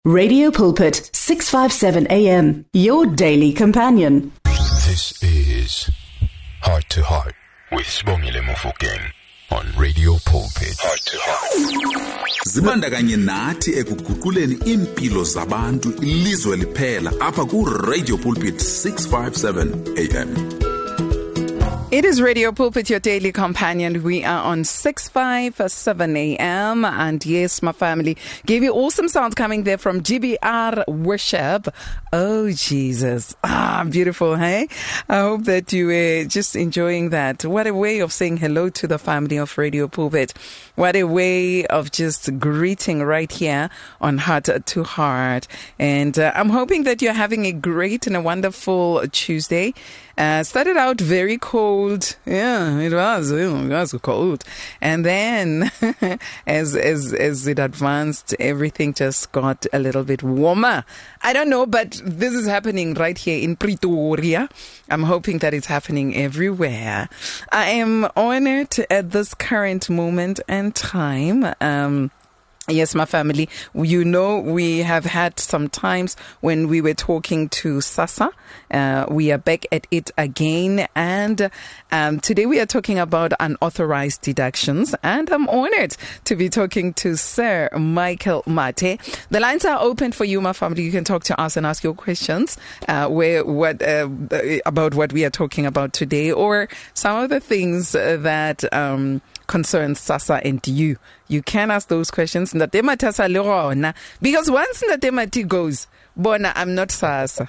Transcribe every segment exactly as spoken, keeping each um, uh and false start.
Radio Pulpit, six fifty-seven A M, your daily companion. This is Heart to Heart with Sibongile Mofokeng on Radio Pulpit. Heart to Heart. Zibandakanye nathi ekuguquleni impilo zabantu ilizwe liphela apha ku Radio Pulpit six fifty-seven A M. It is Radio Pulpit, your daily companion. We are on six fifty-seven A M. And yes, my family, gave you awesome sounds coming there from G B R Worship. Oh, Jesus. Ah, beautiful, hey? I hope that you were just enjoying that. What a way of saying hello to the family of Radio Pulpit. What a way of just greeting right here on Heart to Heart. And uh, I'm hoping that you're having a great and a wonderful Tuesday. Uh, started out very cold. Yeah, it was. It was cold. And then as, as, as it advanced, everything just got a little bit warmer. I don't know, but this is happening right here in Pretoria. I'm hoping that it's happening everywhere. I am honored at this current moment and time. Um, Yes, my family, you know, we have had some times when we were talking to SASSA. Uh, we are back at it again. And um, today we are talking about unauthorized deductions. And I'm honored to be talking to Sir Michael Mate. The lines are open for you, my family. You can talk to us and ask your questions uh, where, what, uh, about what we are talking about today, or some of the things uh, that um, concerns SASSA and you. You can ask those questions. Because once Ndatemati goes, Bona, I'm not SASSA.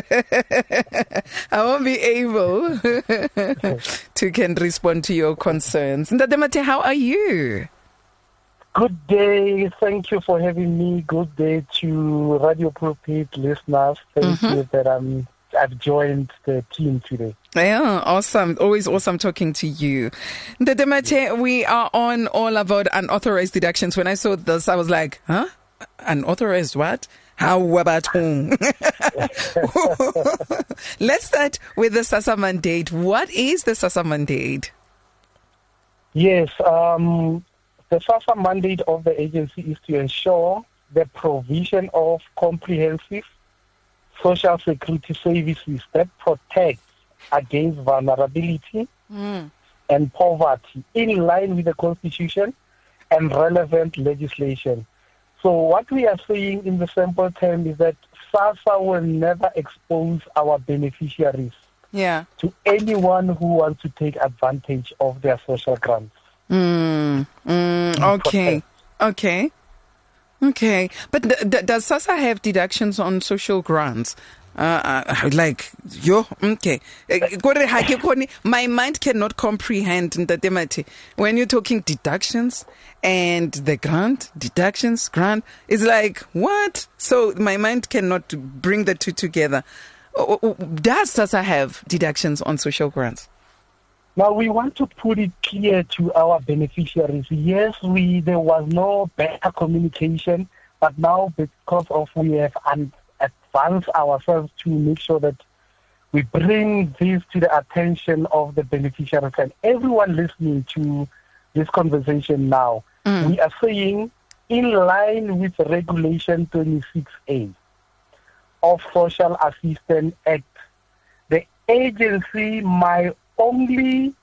I won't be able to can respond to your concerns. Ndatemati, how are you? Good day. Thank you for having me. Good day to Radio Pulpit listeners. Thank mm-hmm. you that I'm, I've joined the team today. Yeah, awesome. Always awesome talking to you. Ndatemati, we are on all about unauthorized deductions. When I saw this, I was like, huh? Unauthorized what? How about whom? Let's start with the SASSA mandate. What is the SASSA mandate? Yes, um, the SASSA mandate of the agency is to ensure the provision of comprehensive social security services that protect against vulnerability mm. and poverty in line with the Constitution and relevant legislation. So what we are saying in the simple term is that SASSA will never expose our beneficiaries yeah. to anyone who wants to take advantage of their social grants. Mm. Mm. Okay. Okay. Okay. But th- th- does SASSA have deductions on social grants? Uh, uh, like, yo, okay. My mind cannot comprehend when you're talking deductions and the grant, deductions, grant. It's like, what? So my mind cannot bring the two together. Does SASSA have deductions on social grants? Now, we want to put it clear to our beneficiaries. Yes, we there was no better communication, but now because of we have un- advanced ourselves to make sure that we bring this to the attention of the beneficiaries and everyone listening to this conversation now. Mm. We are saying, in line with Regulation twenty-six A of Social Assistance Act, the agency might only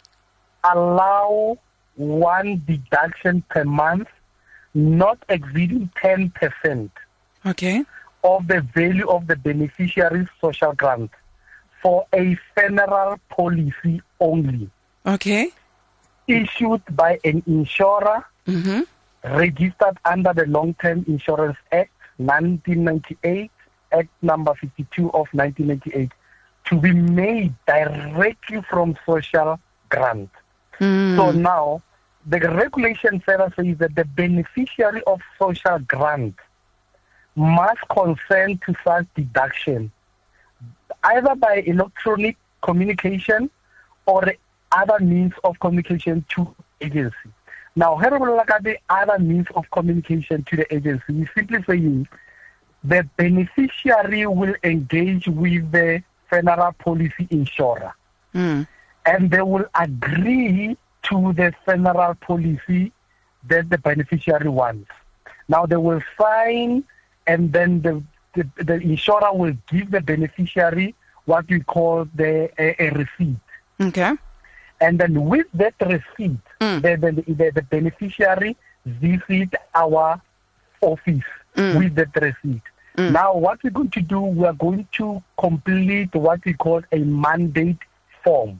allow one deduction per month, not exceeding ten percent. Okay. Of the value of the beneficiary's social grant for a funeral policy only. Okay. Issued by an insurer mm-hmm. registered under the Long-Term Insurance Act nineteen ninety-eight, Act number fifty-two of nineteen ninety-eight, to be made directly from social grant. Mm. So now, the regulation further says that the beneficiary of social grant must consent to such deduction, either by electronic communication or other means of communication to agency. Now, the other means of communication to the agency is simply saying the beneficiary will engage with the funeral policy insurer, mm. and they will agree to the funeral policy that the beneficiary wants. Now, they will sign and then the, the, the insurer will give the beneficiary what we call the a, a receipt. Okay. And then with that receipt, mm. the, the, the, the beneficiary visit our office mm. with that receipt. Mm. Now, what we're going to do, we are going to complete what we call a mandate form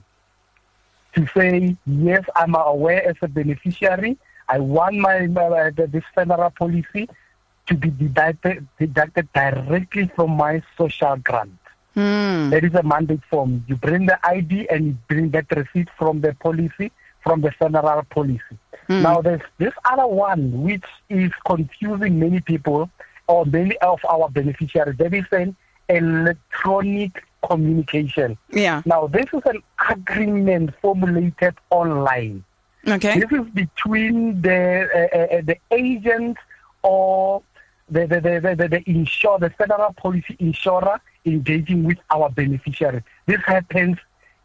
to say, yes, I'm aware as a beneficiary, I want my, my this funeral policy to be deducted, deducted directly from my social grant. Mm. There is a mandate form. You bring the I D and you bring that receipt from the policy, from the funeral policy. Mm. Now, there's this other one which is confusing many people or many of our beneficiaries. That is an electronic communication. Yeah. Now, this is an agreement formulated online. Okay. This is between the uh, uh, the agent or the the the the, the insurer, the federal policy insurer engaging with our beneficiary. This happens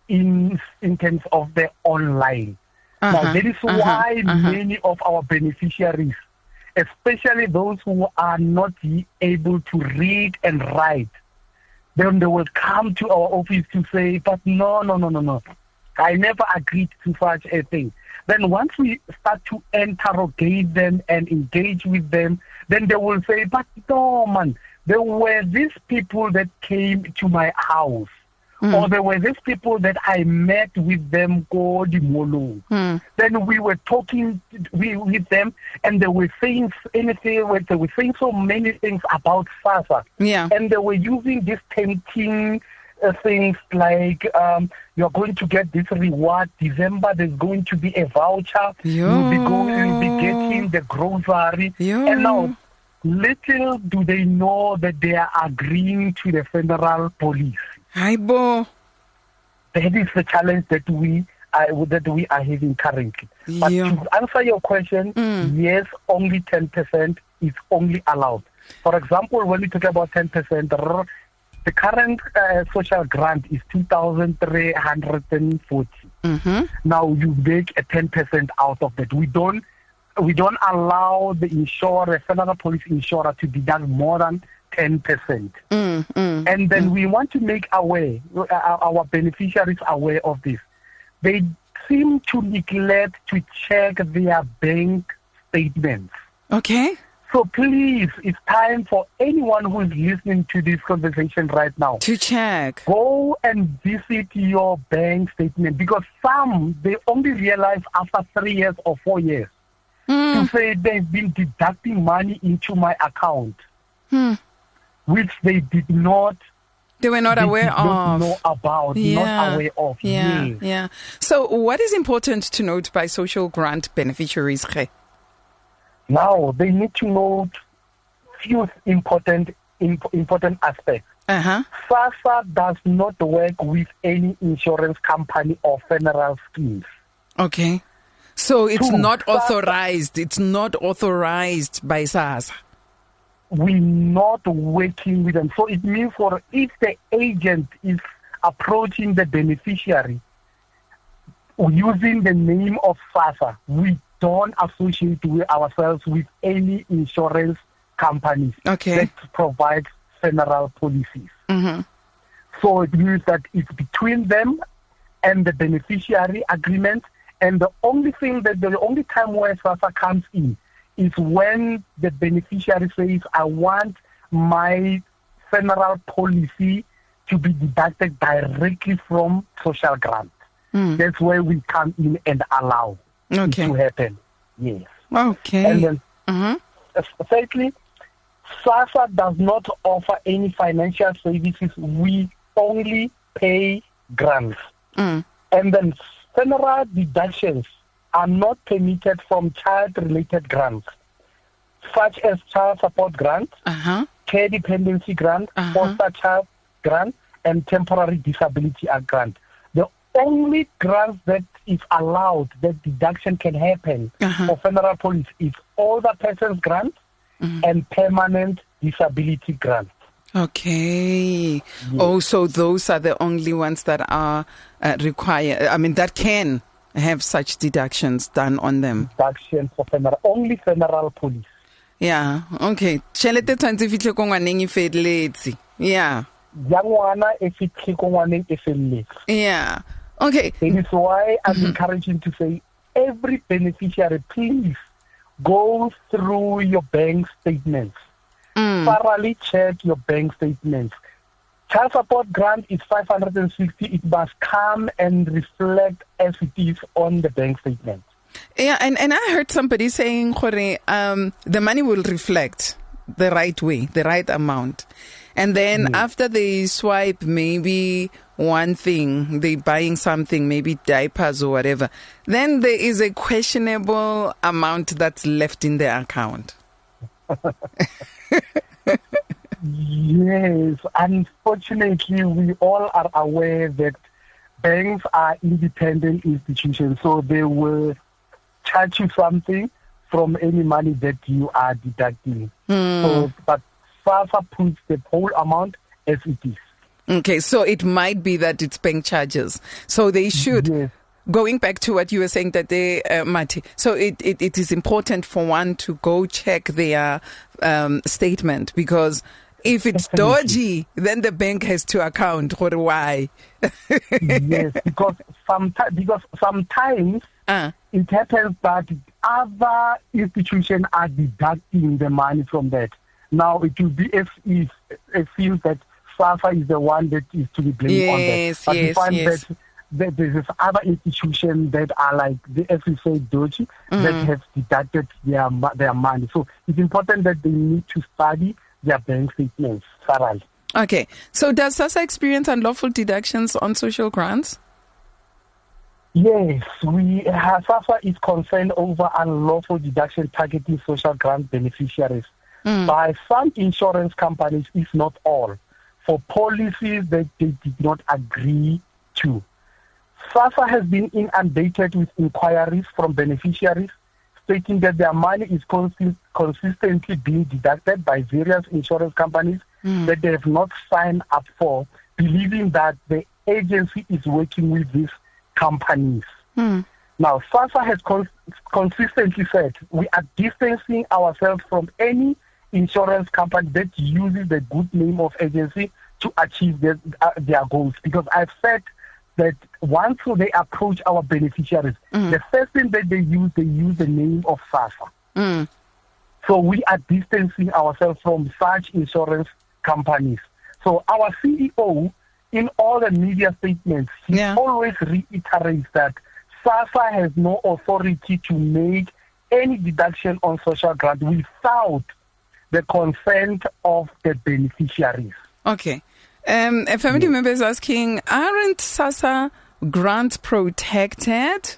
in in terms of the online. Uh-huh. Now, that is uh-huh. why uh-huh. many of our beneficiaries, especially those who are not able to read and write, then they will come to our office to say, but no, no, no, no, no. I never agreed to such a thing. Then once we start to interrogate them and engage with them, then they will say, but no, man, there were these people that came to my house. Mm. Or there were these people that I met with them, go di molo. Mm. Then we were talking we, with them, and they were saying anything. They were saying so many things about SASSA. Yeah. And they were using these tempting uh, things like um, you're going to get this reward. December, there's going to be a voucher. Yo. You'll be going, you'll be getting the grocery. Yo. And now, little do they know that they are agreeing to the federal police. Hi, Bo. That is the challenge that we are, that we are having currently. But yeah. to answer your question, mm. yes, only ten percent is only allowed. For example, when we talk about ten percent, the current uh, social grant is two thousand three hundred forty. Mm-hmm. Now you make a ten percent out of that. We don't, we don't allow the insurer, the federal police insurer, to deduct more than ten percent. Mm, mm, and then mm. we want to make aware, our beneficiaries aware of this. They seem to neglect to check their bank statements. Okay. So please, it's time for anyone who is listening to this conversation right now to check. Go and visit your bank statement, because some, they only realize after three years or four years mm. to say they've been deducting money into my account. Hmm. Which they did not, they were not they aware did not of, know about, yeah. not aware of. Yeah, yes. yeah. So, what is important to note by social grant beneficiaries? Now, they need to note few important imp- important aspects. Uh-huh. SASSA does not work with any insurance company or funeral schemes. Okay, so it's Two, not SASSA, authorized. It's not authorized by SASSA. We're not working with them. So it means for if the agent is approaching the beneficiary using the name of SASSA, we don't associate with ourselves with any insurance companies okay. that provide funeral policies. Mm-hmm. So it means that it's between them and the beneficiary agreement. And the only thing that the only time where SASSA comes in is when the beneficiary says, I want my funeral policy to be deducted directly from social grant. Mm. That's where we come in and allow okay. it to happen. Yes. Okay. And then, mm-hmm. thirdly, SASSA does not offer any financial services. We only pay grants. Mm. And then funeral deductions are not permitted from child-related grants, such as child support grants, uh-huh. care dependency grant, uh-huh. foster child grant, and temporary disability grant. The only grants that is allowed that deduction can happen uh-huh. for funeral police is older persons grant uh-huh. and permanent disability grant. Okay. Yes. Oh, so those are the only ones that are uh, required. I mean, that can have such deductions done on them. Deduction for funeral, only funeral police. Yeah, okay. Tšhelete tshwantse fitlhe ko ngwaneng e feleletse. Yeah. Ya ngwana e fitlhe ko ngwaneng e feleletse. Yeah. Okay. That is why I'm mm-hmm. encouraging to say every beneficiary, please go through your bank statements. Mm. Thoroughly check your bank statements. Child support grant is five hundred sixty. It must come and reflect as it is on the bank statement. Yeah, and, and I heard somebody saying, um, the money will reflect the right way, the right amount. And then mm. after they swipe maybe one thing, they're buying something, maybe diapers or whatever, then there is a questionable amount that's left in their account. Yes, unfortunately, we all are aware that banks are independent institutions, so they will charge you something from any money that you are deducting. Mm. So, but SASSA puts the whole amount as it is. Okay, so it might be that it's bank charges. So they should... Yes. Going back to what you were saying that they, uh, Mati, so it, it, it is important for one to go check their um, statement, because if it's dodgy, then the bank has to account for why. Yes, because sometimes because sometimes uh. it happens that other institutions are deducting the money from that. Now it will be as if it feels that SASSA is the one that is to be blamed yes, on that. But yes, we find yes. that that there's other institutions that are like, as we say, dodgy, mm-hmm. that have deducted their their money. So it's important that they need to study their bank statements thoroughly. Okay. So does SASSA experience unlawful deductions on social grants? Yes, we uh, SASSA is concerned over unlawful deduction targeting social grant beneficiaries mm. by some insurance companies, if not all, for policies that they did not agree to. SASSA has been inundated with inquiries from beneficiaries stating that their money is consist- consistently being deducted by various insurance companies mm. that they have not signed up for, believing that the agency is working with these companies. Mm. Now, SASSA has cons- consistently said we are distancing ourselves from any insurance company that uses the good name of agency to achieve their, uh, their goals, because I've said that once they approach our beneficiaries, mm. the first thing that they use, they use the name of SASSA. Mm. So we are distancing ourselves from such insurance companies. So our C E O, in all the media statements, he yeah. always reiterates that SASSA has no authority to make any deduction on social grant without the consent of the beneficiaries. Okay. Um, a family member is asking, aren't SASSA grants protected?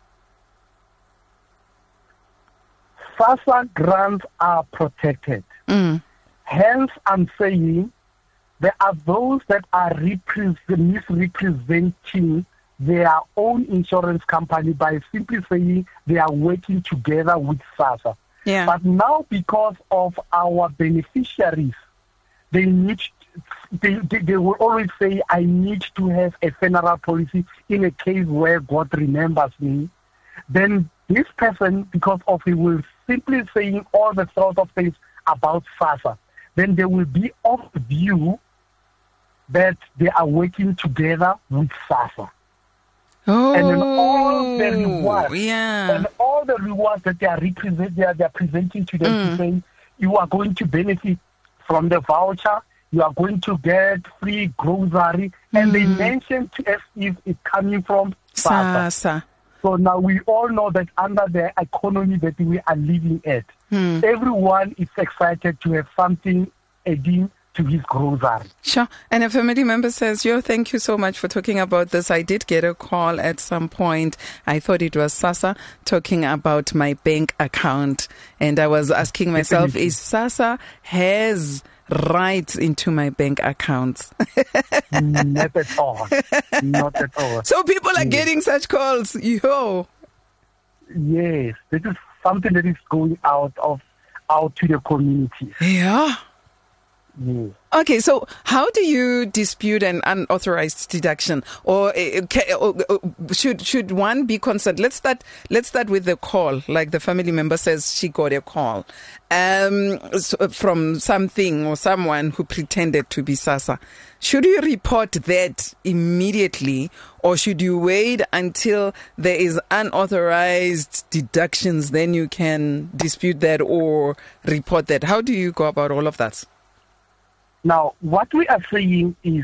SASSA grants are protected. Mm. Hence, I'm saying there are those that are repre- misrepresenting their own insurance company by simply saying they are working together with SASSA. Yeah. But now, because of our beneficiaries, they need They, they, they will always say, I need to have a funeral policy in a case where God remembers me. Then this person, because of he will simply saying all the sort of things about SASSA, then they will be of the view that they are working together with SASSA. Oh, and then all the rewards, yeah. and all the rewards that they are represent, they are, they are presenting to them mm. to say, you are going to benefit from the voucher. You are going to get free grocery, and mm. they mention to as if it's coming from SASSA. So now we all know that under the economy that we are living at, mm. everyone is excited to have something adding to his grocery. Sure. And a family member says, yo, thank you so much for talking about this. I did get a call at some point. I thought it was SASSA talking about my bank account. And I was asking myself, Definitely. is SASSA has rights into my bank accounts? Not at all. Not at all. So people are yes. getting such calls. Yo. Yes. This is something that is going out of out to the community. Yeah. Yes. Okay, so how do you dispute an unauthorized deduction, or, uh, or uh, should should one be concerned? Let's start. Let's start with the call. Like the family member says, she got a call um, so from something or someone who pretended to be SASSA. Should you report that immediately, or should you wait until there is unauthorized deductions, then you can dispute that or report that? How do you go about all of that? Now, what we are saying is,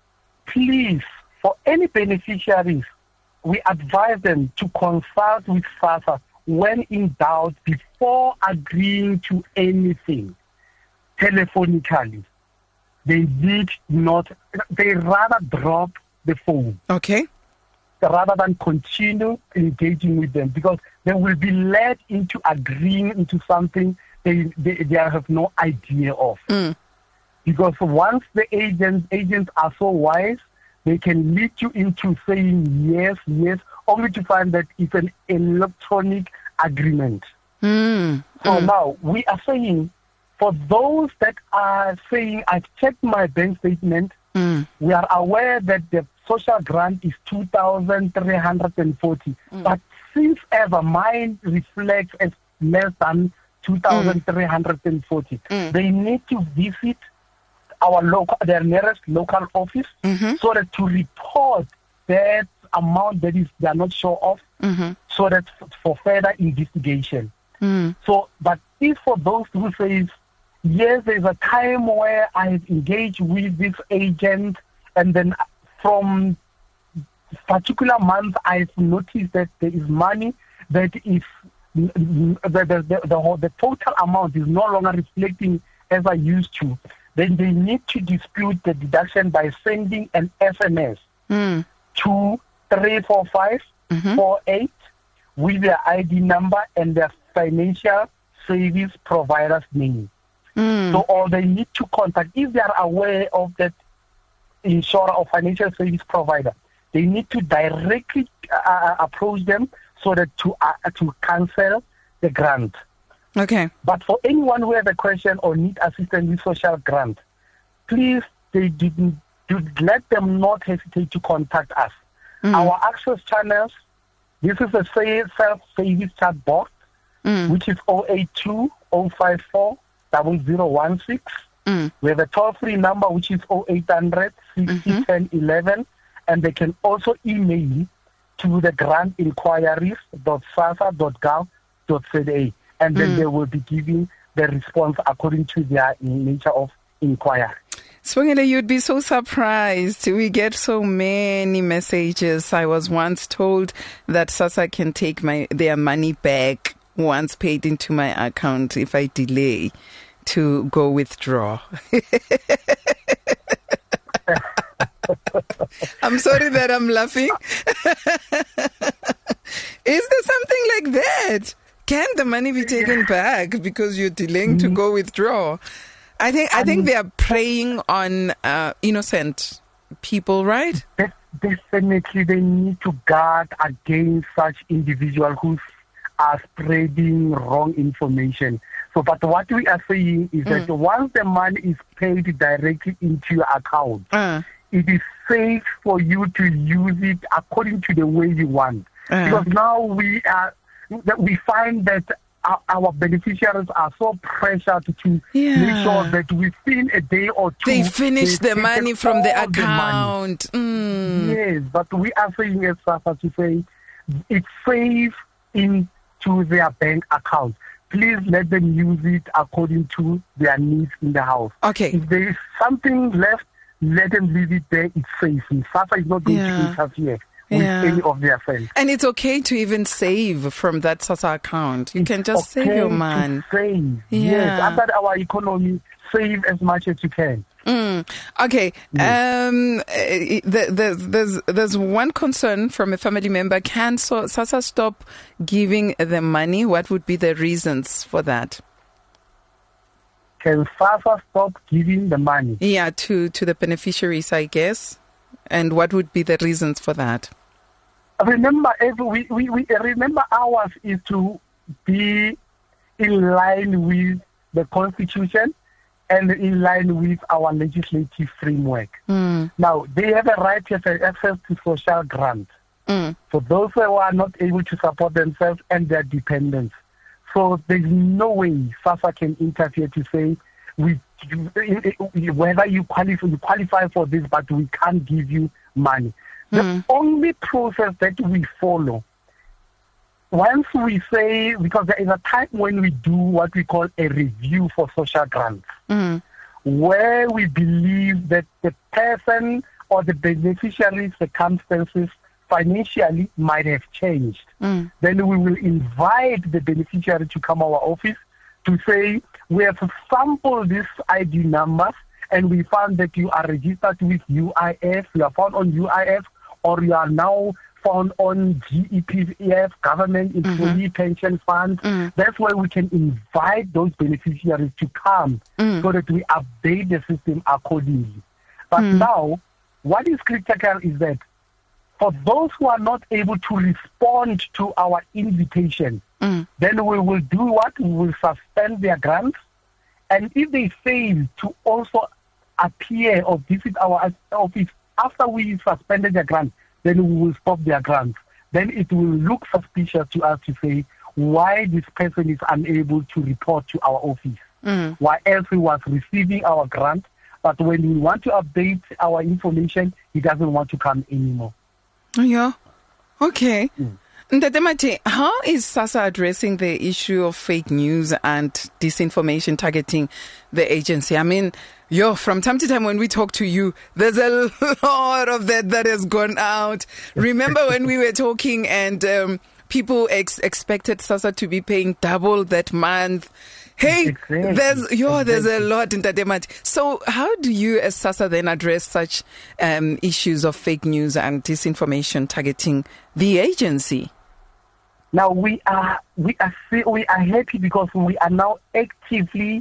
please, for any beneficiaries, we advise them to consult with SASSA when in doubt before agreeing to anything telephonically. They need not, they rather drop the phone. Okay. Rather than continue engaging with them, because they will be led into agreeing into something they, they, they have no idea of. Mm. Because once the agents agents are so wise, they can lead you into saying yes, yes, only to find that it's an electronic agreement. Mm. So Mm. now we are saying, for those that are saying, I've checked my bank statement, Mm. we are aware that the social grant is two thousand three hundred forty. Mm. But since ever mine reflects as less than two thousand three hundred forty, Mm. they need to visit our local, their nearest local office, Mm-hmm. so that to report that amount that is they are not sure of, Mm-hmm. so that f- for further investigation. Mm. So, but if for those who say, yes, there's a time where I've engaged with this agent, and then from particular month I've noticed that there is money that is the the, the, the, whole, the total amount is no longer reflecting as I used to, then they need to dispute the deduction by sending an S M S Mm. to three four five four eight with their I D number and their financial service provider's name. Mm. So, or they need to contact, if they are aware of that insurer or financial service provider, they need to directly uh, approach them so that to uh, to cancel the grant. Okay. But for anyone who has a question or need assistance with social grant, please, they didn't do, let them not hesitate to contact us. Mm. Our access channels, this is a self-service chat box, Mm. which is zero eight two, zero five four, zero zero one six. Mm. We have a toll-free number, which is zero eight hundred, sixty, ten, eleven. And they can also email to the grant inquiries dot sasa dot gov dot za. And then Mm. they will be giving the response according to their nature of inquiry. Swangile, you'd be so surprised. We get so many messages. I was once told that SASSA can take my their money back once paid into my account if I delay to go withdraw. I'm sorry that I'm laughing. Is there something like that? Can the money be taken back because you're delaying to go withdraw? I think I think they are preying on uh, innocent people, right? Def- Definitely, they need to guard against such individuals who are spreading wrong information. So, but what we are saying is that once the money is paid directly into your account, Uh, it is safe for you to use it according to the way you want. Uh. Because now we are, that we find that our, our beneficiaries are so pressured to Yeah. make sure that within a day or two they finish they've the money taken from the all the money. account. Mm. Yes, but we are saying as SASSA to say it's safe into their bank account. Please let them use it according to their needs in the house. Okay. If there is something left, let them leave it there. It's safe. And SASSA is not going Yeah. to interfere with Yeah. any of their friends. And it's okay to even save from that SASSA account. You can just save Okay your to man. Save. Yeah. Yes, after our economy, save as much as you can. Mm. Okay. Um, uh, the, the, there's there's one concern from a family member. Can so, SASSA stop giving the money? What would be the reasons for that? Can SASSA stop giving the money? Yeah, to, to the beneficiaries, I guess. And what would be the reasons for that? Remember, every, we, we, we remember ours is to be in line with the Constitution and in line with our legislative framework. Mm. Now, they have a right to have access to social grants Mm. for those who are not able to support themselves and their dependents. So there's no way SASSA can interfere to say, we, whether you qualify, you qualify for this, but we can't give you money. The Mm. only process that we follow, once we say, because there is a time when we do what we call a review for social grants, Mm. where we believe that the person or the beneficiary's circumstances financially might have changed, Mm. then we will invite the beneficiary to come our office to say, we have sampled these I D numbers and we found that you are registered with U I F, you are found on U I F, or you are now found on G E P F, Government Employee mm-hmm. Pension Fund. Mm. That's why we can invite those beneficiaries to come mm. so that we update the system accordingly. But mm. now, what is critical is that for those who are not able to respond to our invitation, mm. then we will do what? We will suspend their grants. And if they fail to also appear or visit our office after we suspended their grant, then we will stop their grants. Then it will look suspicious to us to say why this person is unable to report to our office. Mm. Why else he was receiving our grant, but when we want to update our information, he doesn't want to come anymore. Yeah. Okay. Mm. Ntate Mate, how is SASSA addressing the issue of fake news and disinformation targeting the agency? I mean, yo, from time to time when we talk to you, there's a lot of that that has gone out. Remember when we were talking and um, people ex- expected SASSA to be paying double that month? Hey, exactly. there's yo, there's a lot in Ntate. So how do you as SASSA then address such um, issues of fake news and disinformation targeting the agency? Now we are we are we are happy because we are now actively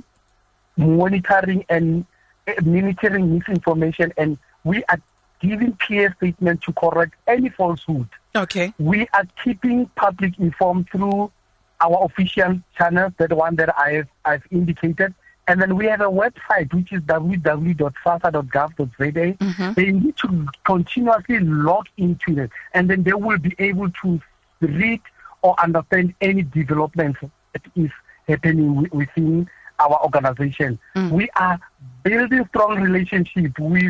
monitoring and monitoring misinformation, and we are giving clear statement to correct any falsehood. Okay. We are keeping public informed through our official channels, that one that I have I've indicated, and then we have a website which is w w w dot sassa dot gov dot z a. Mm-hmm. They need to continuously log into it, and then they will be able to read or understand any developments that is happening within our organization. Mm. We are building strong relationship with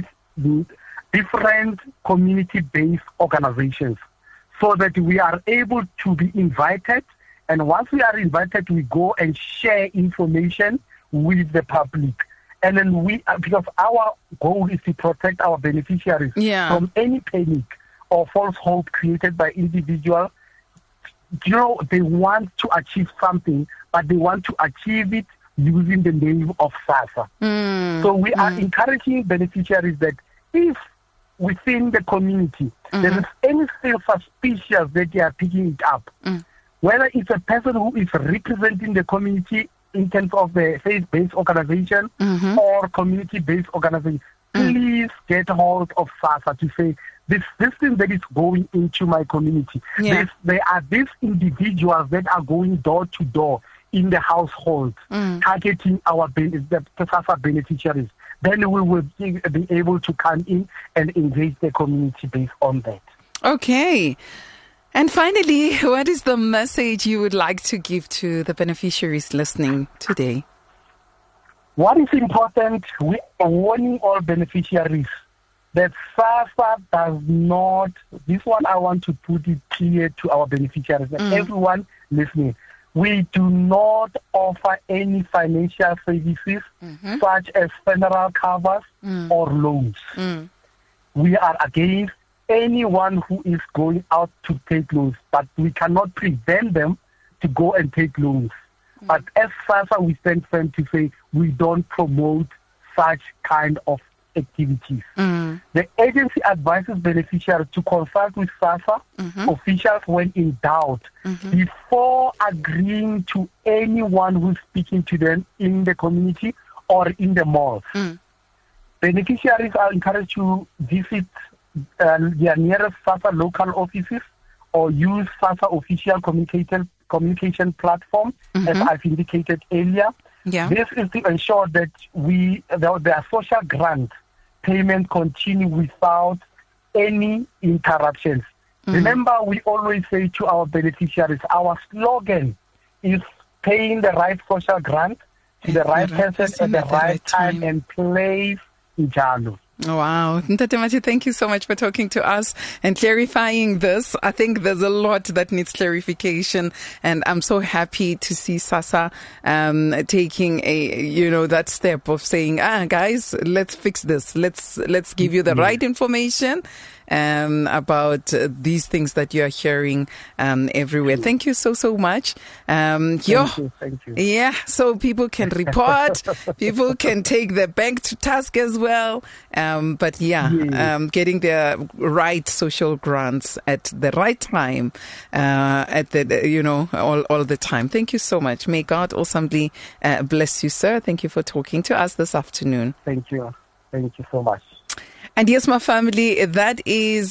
different community-based organizations so that we are able to be invited, and once we are invited, we go and share information with the public. And then we, because our goal is to protect our beneficiaries yeah. from any panic or false hope created by individuals. You know, they want to achieve something, but they want to achieve it using the name of SASSA. Mm, so we mm. are encouraging beneficiaries that if within the community mm-hmm. there is anything suspicious that they are picking it up, mm. whether it's a person who is representing the community in terms of the faith-based organization mm-hmm. or community-based organization, mm. please get hold of SASSA to say, This this thing that is going into my community. Yeah. There are these individuals that are going door to door in the household, mm. targeting our the SASSA beneficiaries. Then we will be, be able to come in and engage the community based on that. Okay. And finally, what is the message you would like to give to the beneficiaries listening today? What is important, we are warning all beneficiaries that SASSA does not, this one I want to put it clear to our beneficiaries, and mm. everyone listening, we do not offer any financial services mm-hmm. such as funeral covers mm. or loans. Mm. We are against anyone who is going out to take loans, but we cannot prevent them to go and take loans. Mm. But as SASSA, we stand firm to say we don't promote such kind of activities. Mm. The agency advises beneficiaries to consult with SASSA mm-hmm. officials when in doubt mm-hmm. before agreeing to anyone who's speaking to them in the community or in the malls. Mm. Beneficiaries are encouraged to visit uh, their nearest SASSA local offices or use SASSA official communication communication platform, mm-hmm. as I've indicated earlier. Yeah. This is to ensure that we the, the social grant payment continue without any interruptions. Mm. Remember, we always say to our beneficiaries, our slogan is paying the right social grant to the right person at the right time and place in Jalo. Wow. Ntate Mathi, thank you so much for talking to us and clarifying this. I think there's a lot that needs clarification, and I'm so happy to see SASSA um, taking a, you know, that step of saying, ah, guys, let's fix this. Let's, let's give you the mm-hmm. right information um, about uh, these things that you're hearing um, everywhere. Thank you so, so much. Um, thank yo, you, thank you. Yeah, so people can report, people can take their bank to task as well. Um, but yeah, yes. um, getting their right social grants at the right time, uh, at the, you know, all, all the time. Thank you so much. May God awesomely uh, bless you, sir. Thank you for talking to us this afternoon. Thank you. Thank you so much. And yes, my family, that is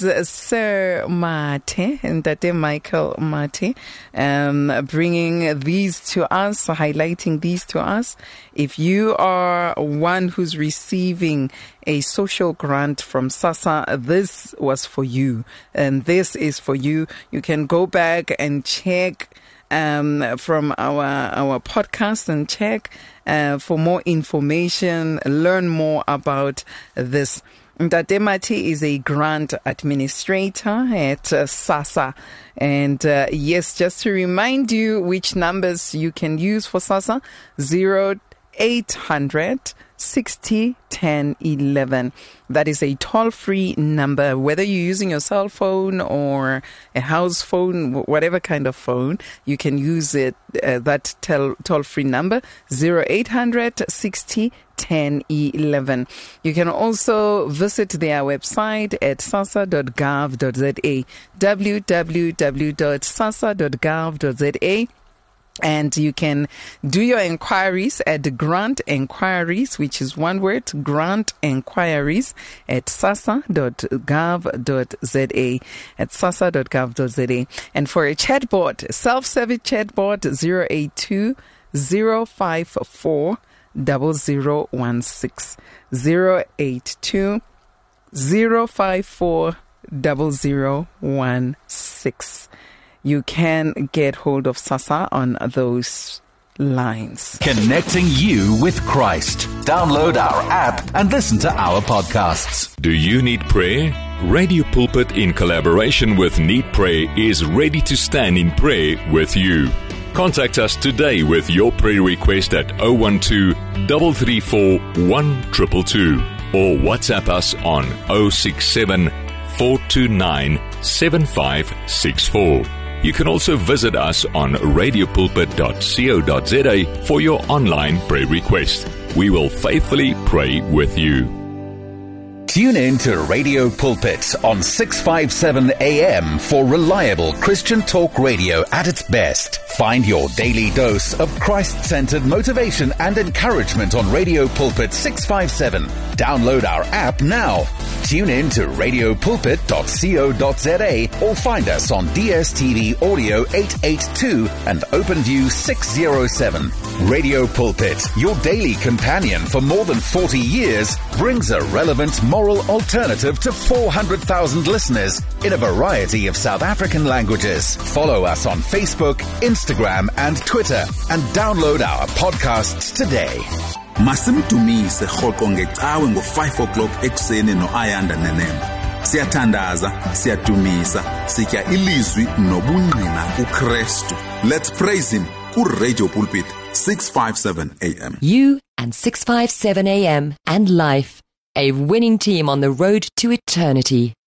Sir Mathe and Tate Michael Mathe, um, bringing these to us, highlighting these to us. If you are one who's receiving a social grant from SASSA, this was for you, and this is for you. You can go back and check um, from our our podcast and check uh, for more information, learn more about this. Ntate Mathi is a grant administrator at uh, SASSA. And uh, yes, just to remind you which numbers you can use for SASSA, zero eight hundred sixty ten eleven. That is a toll-free number, whether you're using your cell phone or a house phone, whatever kind of phone, you can use it, uh, that tel- toll-free number, zero eight hundred sixty ten eleven. You can also visit their website at sassa dot gov dot za, w w w dot sassa dot gov dot za. And you can do your inquiries at Grant Enquiries, which is one word, Grant Enquiries at sassa dot gov dot za, at sassa dot gov dot za. And for a chatbot, self-service chatbot, zero eight two zero five four zero zero one six, zero eight two zero five four zero zero one six. You can get hold of SASSA on those lines. Connecting you with Christ. Download our app and listen to our podcasts. Do you need prayer? Radio Pulpit, in collaboration with Need Prayer, is ready to stand in prayer with you. Contact us today with your prayer request at zero one two, three three four, one two two two or WhatsApp us on zero six seven, four two nine, seven five six four. You can also visit us on radio pulpit dot co dot za for your online prayer request. We will faithfully pray with you. Tune in to Radio Pulpit on six fifty-seven A M for reliable Christian talk radio at its best. Find your daily dose of Christ-centered motivation and encouragement on Radio Pulpit six fifty-seven. Download our app now. Tune in to radio pulpit dot co dot za or find us on D S T V Audio eight eighty-two and OpenView six oh seven. Radio Pulpit, your daily companion for more than forty years, brings a relevant moral alternative to four hundred thousand listeners in a variety of South African languages. Follow us on Facebook, Instagram and Twitter and download our podcasts today. Masimdumise rhoqo ngecawe ngo-five o'clock ekuseni no-Ayanda Nenemba. Siyathandaza, siyadumisa, sitya ilizwi nobungqina kuKristu. Let's praise him ku-Radio Pulpit six fifty-seven A M. You and six fifty-seven A M and life, a winning team on the road to eternity.